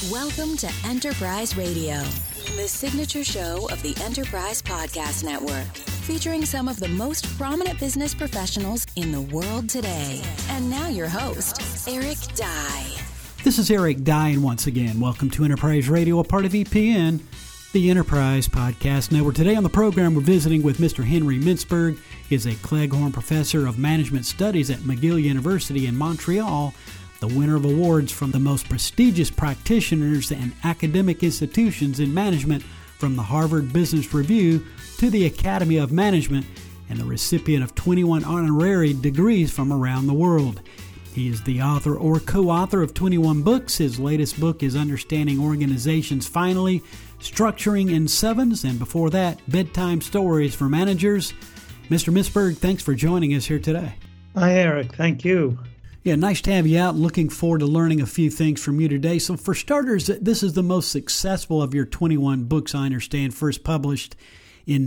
Welcome to Enterprise Radio, the signature show of the Enterprise Podcast Network, featuring some of the most prominent business professionals in the world today. And now your host, Eric Dye. This is Eric Dye, and once again, welcome to Enterprise Radio, a part of EPN, the Enterprise Podcast Network. Today on the program, we're visiting with Mr. Henry Mintzberg. He is a Cleghorn Professor of Management Studies at McGill University in Montreal, the winner of awards from the most prestigious practitioners and academic institutions in management, from the Harvard Business Review to the Academy of Management, and the recipient of 21 honorary degrees from around the world. He is the author or co-author of 21 books. His latest book is Understanding Organizations Finally, Structuring in Sevens, and before that, Bedtime Stories for Managers. Mr. Mintzberg, thanks for joining us here today. Hi, Eric. Thank you. Yeah, nice to have you out. Looking forward to learning a few things from you today. So for starters, this is the most successful of your 21 books, I understand, first published in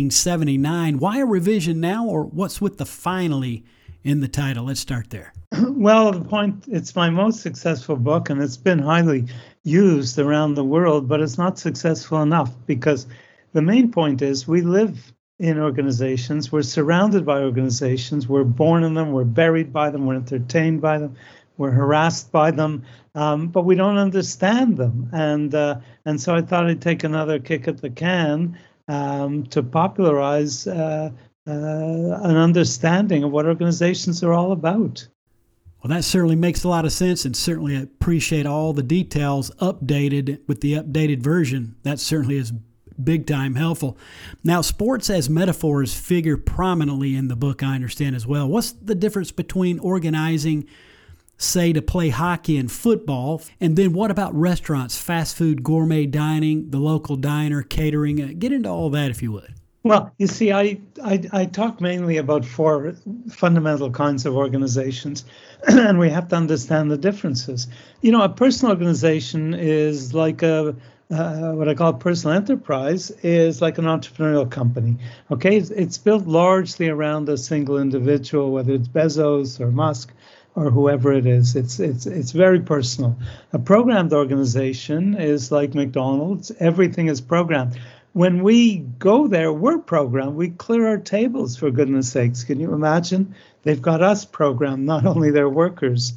1979. Why a revision now, or what's with the finally in the title? Let's start there. Well, the point, it's my most successful book, and it's been highly used around the world, but it's not successful enough because the main point is we live in organizations, we're surrounded by organizations, we're born in them, we're buried by them, we're entertained by them, we're harassed by them, but we don't understand them. And so I thought I'd take another kick at the can to popularize an understanding of what organizations are all about. Well, that certainly makes a lot of sense, and certainly appreciate all the details updated with the updated version. That certainly is big time helpful. Now, sports as metaphors figure prominently in the book, I understand as well. What's the difference between organizing, say, to play hockey and football? And then what about restaurants, fast food, gourmet dining, the local diner, catering? Get into all that if you would. Well, you see, I talk mainly about four fundamental kinds of organizations, and we have to understand the differences. You know, a personal organization is like what I call personal enterprise is like an entrepreneurial company. Okay, it's built largely around a single individual, whether it's Bezos or Musk or whoever it is. It's very personal. A programmed organization is like McDonald's. Everything is programmed. When we go there, we're programmed. We clear our tables, for goodness sakes. Can you imagine? They've got us programmed, not only their workers.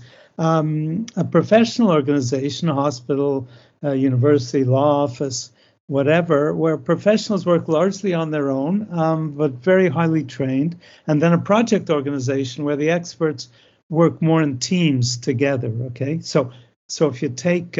A professional organization, a hospital, university, law office, whatever, where professionals work largely on their own, but very highly trained. And then a project organization where the experts work more in teams together, okay? So if you take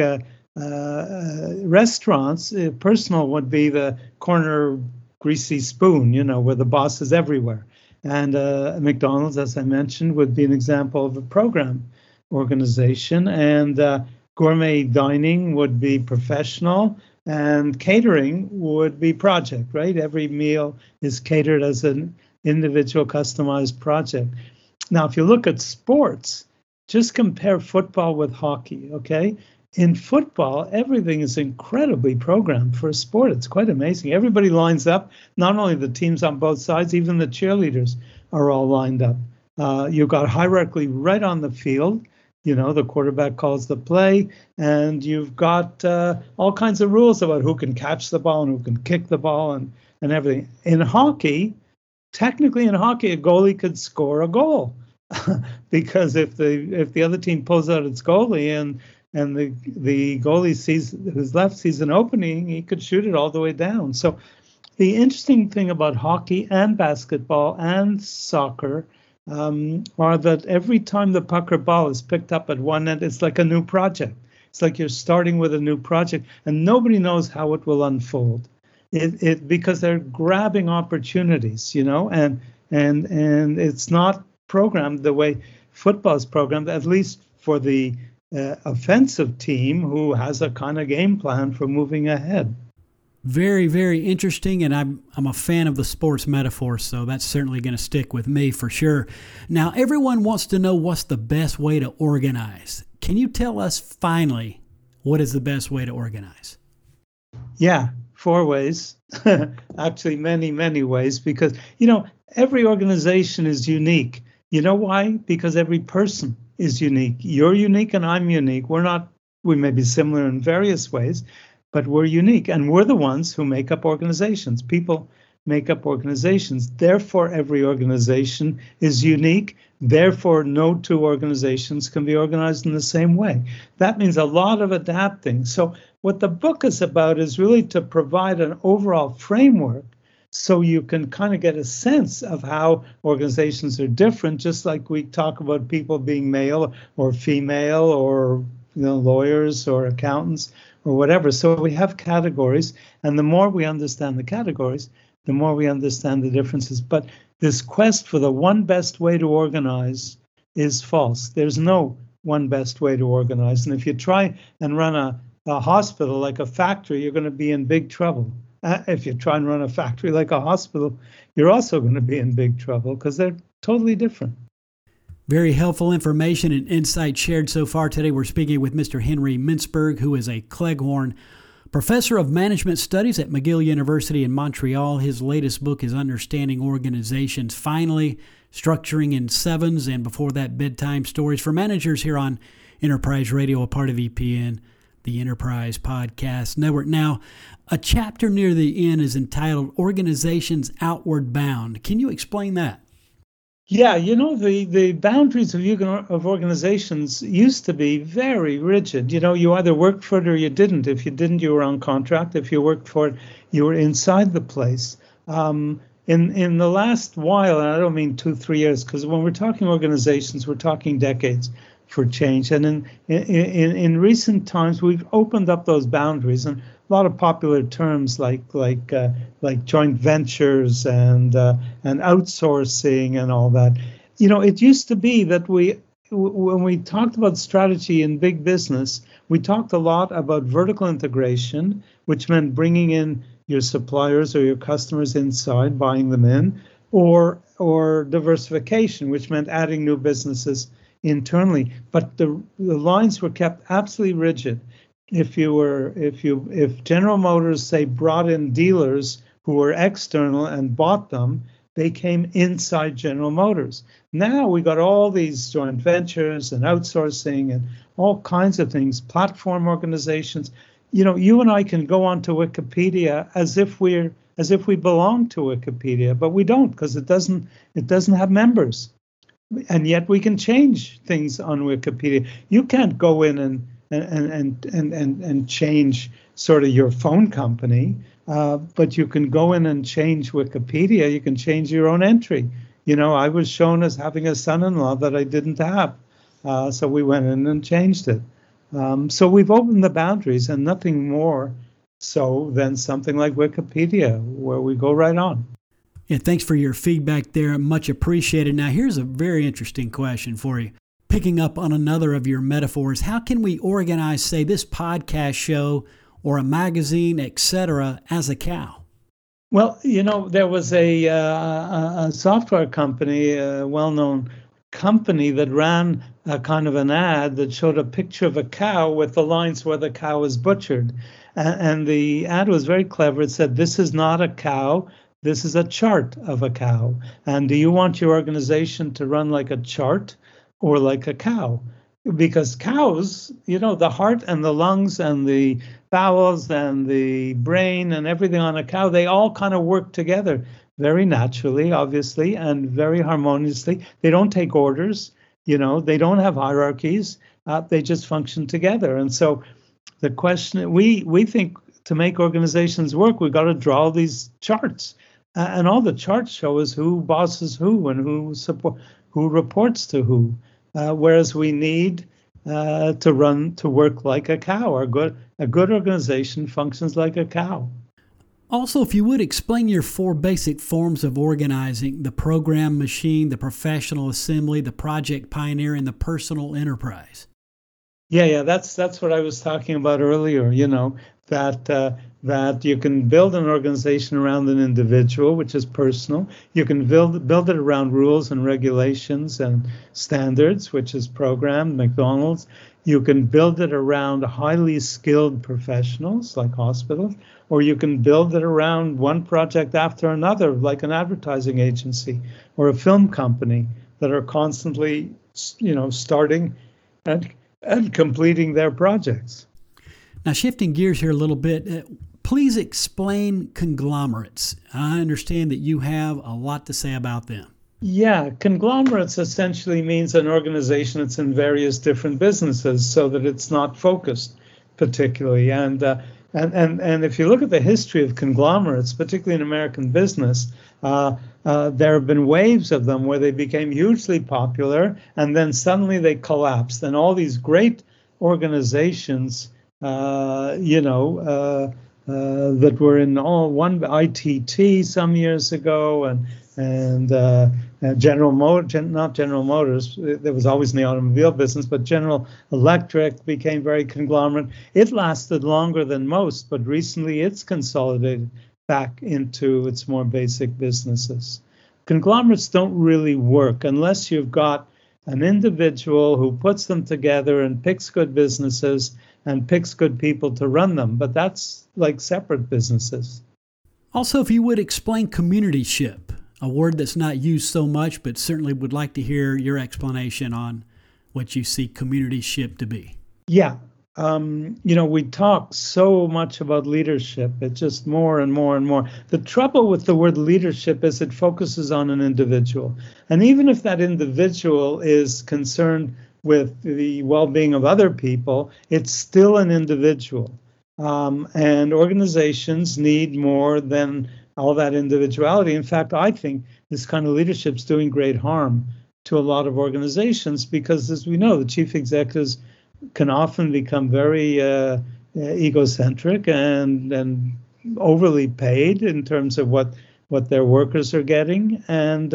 restaurants, personal would be the corner greasy spoon, you know, where the boss is everywhere. And McDonald's, as I mentioned, would be an example of a program organization. And gourmet dining would be professional, and catering would be project, right? Every meal is catered as an individual customized project. Now, if you look at sports, just compare football with hockey, okay? In football, everything is incredibly programmed for a sport. It's quite amazing. Everybody lines up, not only the teams on both sides, even the cheerleaders are all lined up. You've got hierarchy right on the field. You know, the quarterback calls the play, and you've got all kinds of rules about who can catch the ball and who can kick the ball and everything. In hockey, technically in hockey, a goalie could score a goal because if the other team pulls out its goalie and the goalie who's left sees an opening, he could shoot it all the way down. So the interesting thing about hockey and basketball and soccer are that every time the puck or ball is picked up at one end, it's like a new project. It's like you're starting with a new project, and nobody knows how it will unfold. It because they're grabbing opportunities, you know, and it's not programmed the way football is programmed, at least for the offensive team who has a kind of game plan for moving ahead. Very, very interesting, and I'm a fan of the sports metaphor, so that's certainly going to stick with me for sure. Now, everyone wants to know what's the best way to organize. Can you tell us finally what is the best way to organize? Yeah, 4 ways. Actually, many, many ways, because, you know, every organization is unique. You know why? Because every person is unique. You're unique and I'm unique. We're not We may be similar in various ways, but we're unique. And we're the ones who make up organizations. People make up organizations. Therefore, every organization is unique. Therefore, no two organizations can be organized in the same way. That means a lot of adapting. So what the book is about is really to provide an overall framework so you can kind of get a sense of how organizations are different, just like we talk about people being male or female or lawyers or accountants or whatever. So we have categories, and the more we understand the categories, the more we understand the differences. But this quest for the one best way to organize is false. There's no one best way to organize. And if you try and run a hospital like a factory, you're going to be in big trouble. If you try and run a factory like a hospital, you're also going to be in big trouble because they're totally different. Very helpful information and insight shared so far today. We're speaking with Mr. Henry Mintzberg, who is a Cleghorn Professor of Management Studies at McGill University in Montreal. His latest book is Understanding Organizations Finally, Structuring in Sevens, and before that, Bedtime Stories for Managers here on Enterprise Radio, a part of EPN, the Enterprise Podcast Network. Now, a chapter near the end is entitled Organizations Outward Bound. Can you explain that? Yeah, the boundaries of organizations used to be very rigid. You either worked for it or you didn't. If you didn't, you were on contract. If you worked for it, you were inside the place. In the last while, and I don't mean 2-3 years, because when we're talking organizations, we're talking decades for change. And in recent times, we've opened up those boundaries, and a lot of popular terms like joint ventures and outsourcing and all that. It used to be that when we talked about strategy in big business, we talked a lot about vertical integration, which meant bringing in your suppliers or your customers inside, buying them in, or diversification, which meant adding new businesses internally. But the lines were kept absolutely rigid. If General Motors, say, brought in dealers who were external and bought them, they came inside General Motors. Now we got all these joint ventures and outsourcing and all kinds of things, platform organizations. You and I can go onto Wikipedia as if we belong to Wikipedia, but we don't, because it doesn't have members. And yet we can change things on Wikipedia. You can't go in and change sort of your phone company, but you can go in and change Wikipedia. You can change your own entry. I was shown as having a son-in-law that I didn't have, so we went in and changed it. So we've opened the boundaries, and nothing more so than something like Wikipedia, where we go right on. Yeah, thanks for your feedback there. Much appreciated. Now, here's a very interesting question for you. Picking up on another of your metaphors, how can we organize, say, this podcast show or a magazine, etc., as a cow? Well, there was a software company, a well-known company, that ran a kind of an ad that showed a picture of a cow with the lines where the cow was butchered. And the ad was very clever. It said, "This is not a cow. This is a chart of a cow. And do you want your organization to run like a chart or like a cow?" Because cows, the heart and the lungs and the bowels and the brain and everything on a cow, they all kind of work together very naturally, obviously, and very harmoniously. They don't take orders, they don't have hierarchies. They just function together. And so the question, we think to make organizations work, we've got to draw these charts. And all the charts show us who bosses who and who reports to who. Whereas we need to work like a cow. A good organization functions like a cow. Also, if you would explain your 4 basic forms of organizing: the program machine, the professional assembly, the project pioneer, and the personal enterprise. Yeah, that's what I was talking about earlier. That you can build an organization around an individual, which is personal. You can build it around rules and regulations and standards, which is program, McDonald's. You can build it around highly skilled professionals like hospitals, or you can build it around one project after another, like an advertising agency or a film company that are constantly, starting and completing their projects. Now, shifting gears here a little bit, please explain conglomerates. I understand that you have a lot to say about them. Yeah, conglomerates essentially means an organization that's in various different businesses so that it's not focused particularly. And if you look at the history of conglomerates, particularly in American business, there have been waves of them where they became hugely popular and then suddenly they collapsed. And all these great organizations, that were in all one ITT some years ago and General Motors, not General Motors, there was always in the automobile business, but General Electric became very conglomerate. It lasted longer than most, but recently it's consolidated back into its more basic businesses. Conglomerates don't really work unless you've got an individual who puts them together and picks good businesses and picks good people to run them. But that's like separate businesses. Also, if you would explain communityship, a word that's not used so much, but certainly would like to hear your explanation on what you see communityship to be. Yeah. We talk so much about leadership. It's just more and more and more. The trouble with the word leadership is it focuses on an individual. And even if that individual is concerned with the well-being of other people, it's still an individual. And organizations need more than all that individuality. In fact, I think this kind of leadership is doing great harm to a lot of organizations because, as we know, the chief executives can often become very egocentric and overly paid in terms of what their workers are getting, and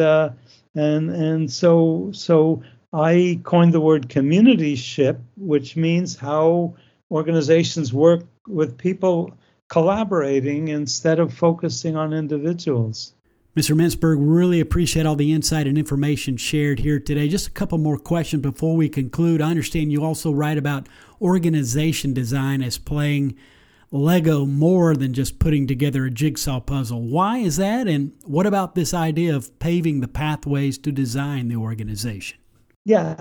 so I coined the word communityship, which means how organizations work with people collaborating instead of focusing on individuals. Mr. Mintzberg, really appreciate all the insight and information shared here today. Just a couple more questions before we conclude. I understand you also write about organization design as playing Lego more than just putting together a jigsaw puzzle. Why is that? And what about this idea of paving the pathways to design the organization? Yeah,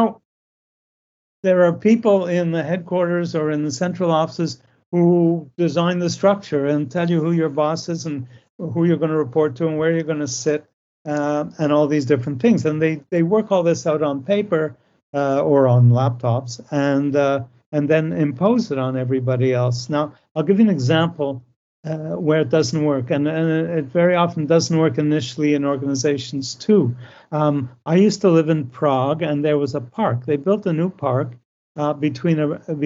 there are people in the headquarters or in the central offices who design the structure and tell you who your boss is and who you're going to report to and where you're going to sit and all these different things. And they work all this out on paper or on laptops and then impose it on everybody else. Now, I'll give you an example where it doesn't work. And it very often doesn't work initially in organizations too. I used to live in Prague and there was a park. They built a new park between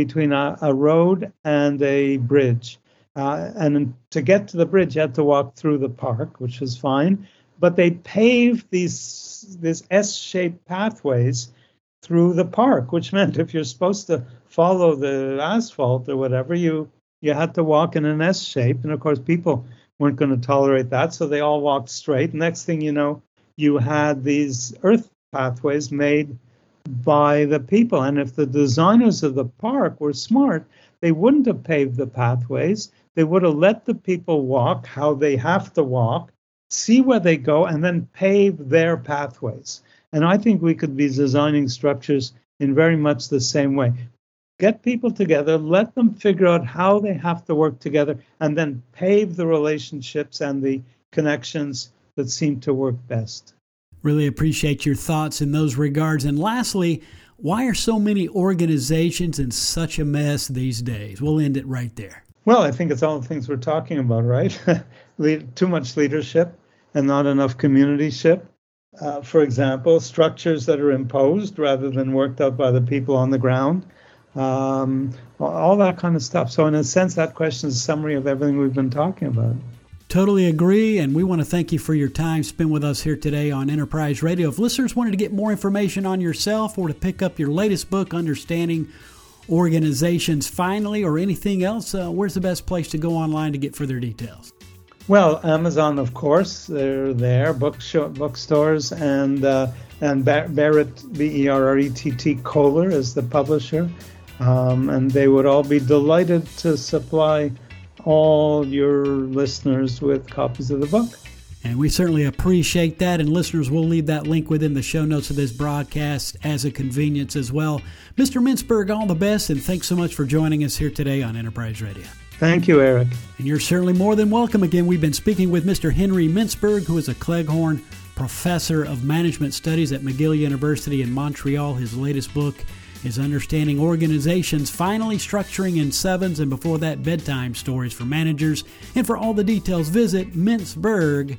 a road and a bridge. And to get to the bridge, you had to walk through the park, which was fine. But they paved these S-shaped pathways through the park, which meant if you're supposed to follow the asphalt or whatever, you had to walk in an S shape. And of course, people weren't going to tolerate that, so they all walked straight. Next thing you know, you had these earth pathways made by the people. And if the designers of the park were smart, they wouldn't have paved the pathways. They would have let the people walk how they have to walk, see where they go, and then pave their pathways. And I think we could be designing structures in very much the same way. Get people together, let them figure out how they have to work together, and then pave the relationships and the connections that seem to work best. Really appreciate your thoughts in those regards. And lastly, why are so many organizations in such a mess these days? We'll end it right there. Well, I think it's all the things we're talking about, right? Too much leadership and not enough communityship. For example, structures that are imposed rather than worked out by the people on the ground. All that kind of stuff. So in a sense, that question is a summary of everything we've been talking about. Totally agree, and we want to thank you for your time spent with us here today on Enterprise Radio. If listeners wanted to get more information on yourself or to pick up your latest book, Understanding Organizations Finally, or anything else, where's the best place to go online to get further details? Well, Amazon, of course, they're there, bookstores, and Berrett, B-E-R-R-E-T-T, Kohler is the publisher, and they would all be delighted to supply all your listeners with copies of the book. And we certainly appreciate that. And listeners, we'll leave that link within the show notes of this broadcast as a convenience as well. Mr. Mintzberg, all the best, and thanks so much for joining us here today on Enterprise Radio. Thank you, Eric. And you're certainly more than welcome. Again, we've been speaking with Mr. Henry Mintzberg, who is a Cleghorn Professor of Management Studies at McGill University in Montreal. His latest book is Understanding Organizations, Finally Structuring in Sevens, and before that, Bedtime Stories for Managers. And for all the details, visit mintzberg.org.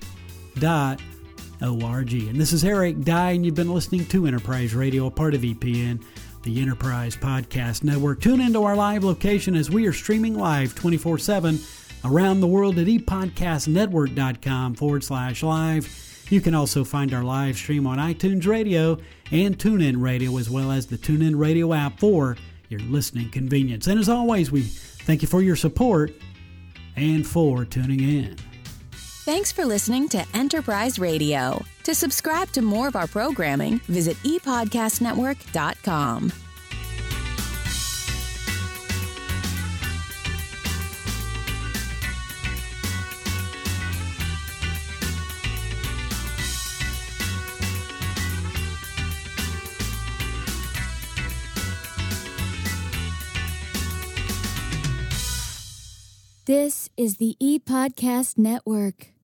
And this is Eric Dye, and you've been listening to Enterprise Radio, a part of EPN, the Enterprise Podcast Network. Tune into our live location as we are streaming live 24/7 around the world at epodcastnetwork.com/live. You can also find our live stream on iTunes Radio and TuneIn Radio, as well as the TuneIn Radio app for your listening convenience. And as always, we thank you for your support and for tuning in. Thanks for listening to Enterprise Radio. To subscribe to more of our programming, visit epodcastnetwork.com. This is the ePodcast Network.